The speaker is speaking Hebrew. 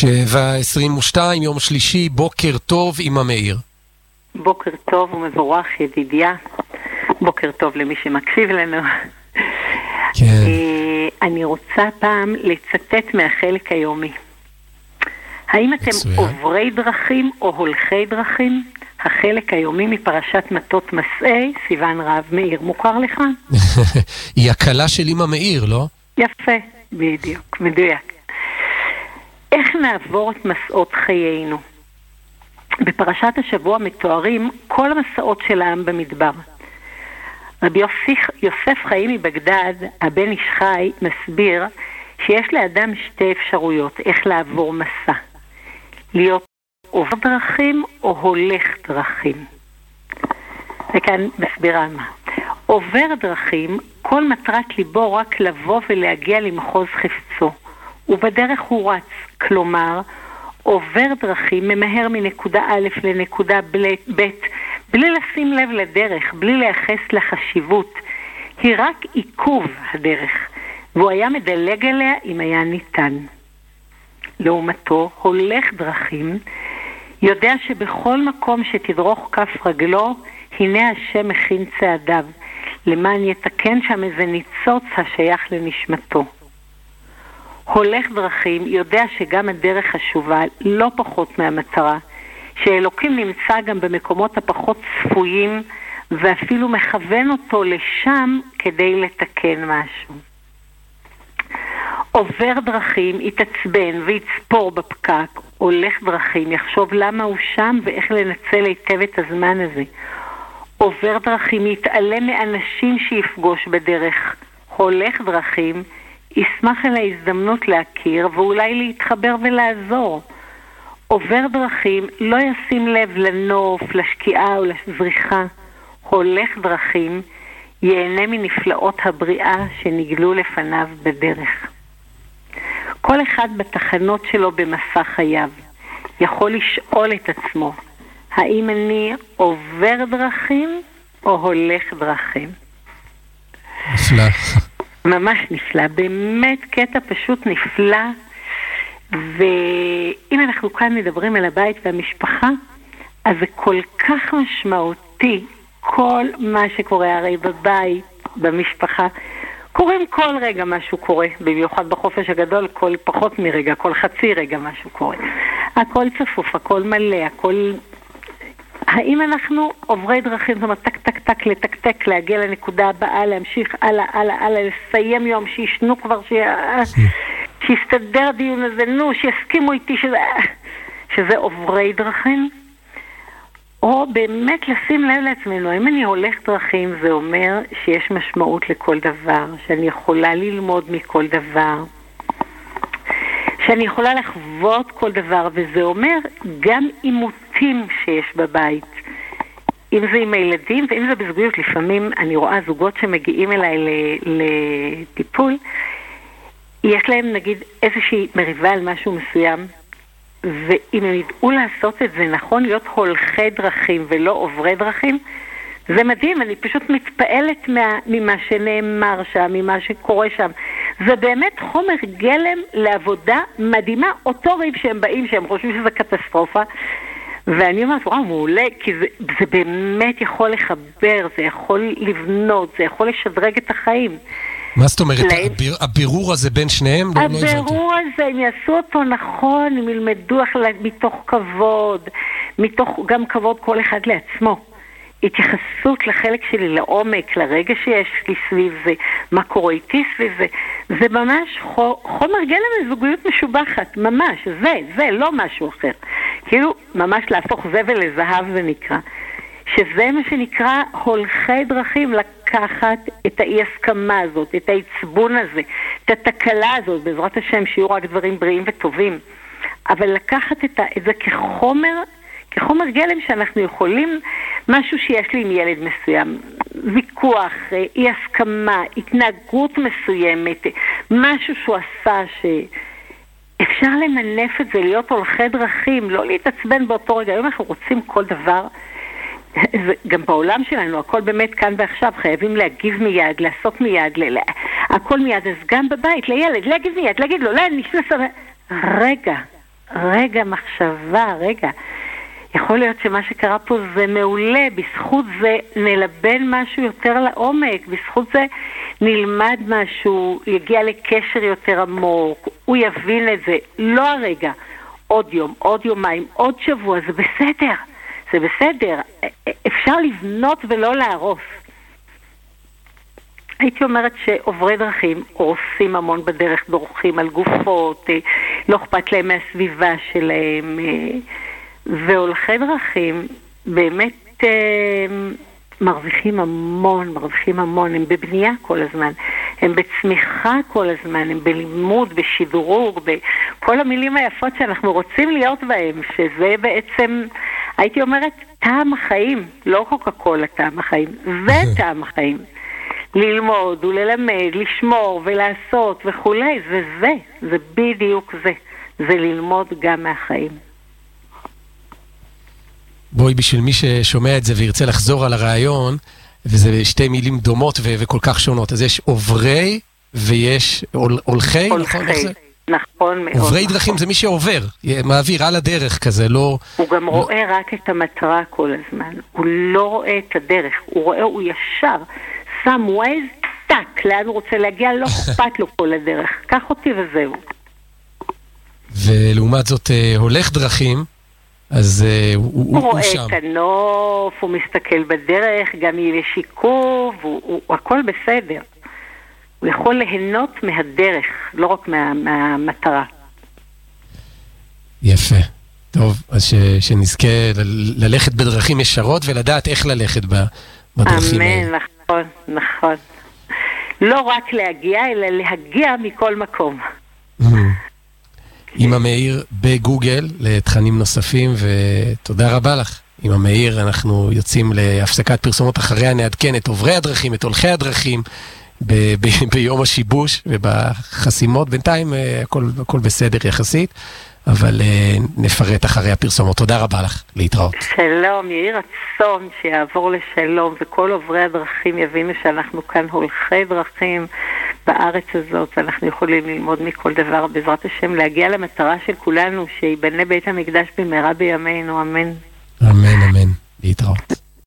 7:22, יום שלישי, בוקר טוב עם המאיר. בוקר טוב ומבורך ידידיה, בוקר טוב למי שמקשיב לנו. כן. אני רוצה פעם לצטט מהחלק היומי. האם אתם עוברי דרכים או הולכי דרכים? החלק היומי מפרשת מטות מסעי, סיוון רב מאיר, מוכר לך? היא הקלה של אמא מאיר, לא? יפה, בדיוק, מדויק. איך נעבור את מסעות חיינו? בפרשת השבוע מתוארים כל המסעות של העם במדבר. רבי יוסף חיים מבגדד, הבן איש חי, מסביר שיש לאדם שתי אפשרויות, איך לעבור מסע. להיות עובר דרכים או הולך דרכים. וכאן מסבירה מה. עובר דרכים, כל מטרת ליבו רק לבוא ולהגיע למחוז חפצו. ובדרך הוא רץ, כלומר, עובר דרכים, ממהר מנקודה א' לנקודה ב', בלי לשים לב לדרך, בלי לייחס לחשיבות. היא רק עיכוב הדרך, והוא היה מדלג עליה אם היה ניתן. לעומתו, הולך דרכים, יודע שבכל מקום שתדרוך כף רגלו, הנה השם מכין צעדיו, למען יתקן שם איזה ניצוץ השייך לנשמתו. הולך דרכים יודע שגם הדרך חשובה, לא פחות מהמטרה, שאלוקים נמצא גם במקומות הפחות צפויים, ואפילו מכוון אותו לשם כדי לתקן משהו. עובר דרכים, יתעצבן ויצפור בפקק, הולך דרכים, יחשוב למה הוא שם ואיך לנצל היטב את הזמן הזה. עובר דרכים, יתעלם מאנשים שיפגוש בדרך. הולך דרכים, ישמח על ההזדמנות להכיר ואולי להתחבר ולעזור. עובר דרכים, לא ישים לב לנוף, לשקיעה או לזריחה. הולך דרכים, ייהנה מנפלאות הבריאה שנגלו לפניו בדרך. כל אחד בתחנות שלו במסע חייו יכול לשאול את עצמו, האם אני עובר דרכים או הולך דרכים? נפלא. ממש נפלא, באמת קטע פשוט נפלא. ואם אנחנו כאן מדברים על הבית והמשפחה, אז זה כל כך משמעותי, כל מה שקורה הרי בבית, במשפחה, קוראים כל רגע משהו קורה, במיוחד בחופש הגדול, כל פחות מרגע, כל חצי רגע משהו קורה. הכל צפוף, הכל מלא, הכל... האם אנחנו עוברי דרכים, זאת אומרת, טק טק טק, לתקתק, להגיע לנקודה הבאה, להמשיך הלאה, הלאה, הלאה, לסיים יום, שישנו כבר, שיסתדר דיון הזה, שיסכימו איתי שזה עוברי דרכים? או באמת לשים לב לעצמנו, אם אני הולך דרכים, זה אומר שיש משמעות לכל דבר, שאני יכולה ללמוד מכל דבר, שאני יכולה לחוות כל דבר, וזה אומר גם עימותים שיש בבית. אם זה עם הילדים, ואם זה בזוגיות, לפעמים אני רואה זוגות שמגיעים אליי לטיפול, יש להם נגיד איזושהי מריבה על משהו מסוים, ואם הם ידעו לעשות את זה נכון, להיות הולכי דרכים ולא עוברי דרכים, זה מדהים, אני פשוט מתפעלת ממה שנאמר שם, ממה שקורה שם. זה באמת חומר גלם לעבודה מדהימה, אותו ריב שהם באים, שהם חושבים שזה קטסטרופה, ואני אומרת, וואו, מעולה, כי זה באמת יכול לחבר, זה יכול לבנות, זה יכול לשדרג את החיים. מה זאת אומרת, הבירור הזה בין שניהם? הבירור הזה, הם יעשו אותו נכון, הם ילמדו מתוך כבוד, מתוך גם כבוד כל אחד לעצמו. התייחסות לחלק שלי, לעומק, לרגע שיש לי סביב זה, מה קורה איתי סביב זה. זה ממש חומר גלם לזוגיות משובחת, ממש, זה לא משהו אחר. כאילו, ממש להפוך זבל לזהב זה נקרא. שזה מה שנקרא הולכי דרכים, לקחת את האי-הסכמה הזאת, את העצבון הזה, את התקלה הזאת, בעזרת השם שיהיו רק דברים בריאים וטובים, אבל לקחת את זה כחומר גלם שאנחנו יכולים, משהו שיש לי עם ילד מסוים, ויכוח, אי-הסכמה, התנהגות מסוימת, משהו שהוא עשה שאפשר למנף את זה, להיות הולכי דרכים, לא להתעצבן באותו רגע. היום אנחנו רוצים כל דבר, גם בעולם שלנו, הכל באמת כאן ועכשיו, חייבים להגיב מיד, לעשות מיד, הכל מיד, אז גם בבית, לילד, להגיב מיד, להגיד לו, לא, נשנסה, רגע, רגע מחשבה, רגע. יכול להיות שמה שקרה פה זה מעולה, בזכות זה נלבן משהו יותר לעומק, בזכות זה נלמד משהו, יגיע לקשר יותר עמוק, הוא יבין את זה, לא הרגע, עוד יום, עוד יומיים, עוד שבוע, זה בסדר, זה בסדר, אפשר לבנות ולא להרוס. הייתי אומרת שעוברי דרכים הורסים המון בדרך, דורכים על גופות, לא אכפת להם מהסביבה שלהם, והולכי דרכים באמת מרוויחים המון, הם בבנייה כל הזמן, הם בצמיחה כל הזמן, הם בלימוד, בשדרוג, בכל המילים היפות שאנחנו רוצים להיות בהם, שזה בעצם, הייתי אומרת, טעם החיים, לא קוקה קולה טעם החיים, זה טעם החיים. ללמוד וללמד, לשמור ולעשות וכולי, זה בדיוק זה. זה ללמוד גם מהחיים. בואי, בשביל מי ששומע את זה וירצה לחזור על הרעיון, וזה שתי מילים דומות וכל כך שונות, אז יש עוברי ויש הולכי, נכון? נכון מאוד. עוברי דרכים זה מי שעובר, מעביר על הדרך כזה, לא... הוא גם רואה רק את המטרה כל הזמן, הוא לא רואה את הדרך, הוא ישר, שם ווייז, טק, לאן הוא רוצה להגיע, לא אכפת לו כל הדרך, קח אותי וזהו. ולעומת זאת הולך דרכים, אז הוא רואה שם. את הנוף, הוא מסתכל בדרך, גם יש עיכוב, הכל בסדר. הוא יכול ליהנות מהדרך, לא רק מהמטרה. יפה. טוב, אז שנזכה ללכת בדרכים ישרות ולדעת איך ללכת בדרכים האלה. אמן, נכון, נכון. לא רק להגיע, אלא להגיע מכל מקום. אמא מאיר בגוגל לתכנים נוספים, ותודה רבה לך. אמא מאיר, אנחנו יוצאים להפסקת פרסומות, אחריה נעדכן את עוברי הדרכים, את הולכי הדרכים, ביום השיבוש ובחסימות. בינתיים הכל בסדר יחסית, אבל נפרט אחרי הפרסומות. תודה רבה לך, להתראות. שלום, יהי רצון שיעבור לשלום, וכל עוברי הדרכים יבינו שאנחנו כאן הולכי דרכים בארץ הזאת, ואנחנו יכולים ללמוד מכל דבר, בעזרת השם להגיע למטרה של כולנו, שיבנה בית המקדש במהרה בימינו, אמן. אמן, אמן, להתראות.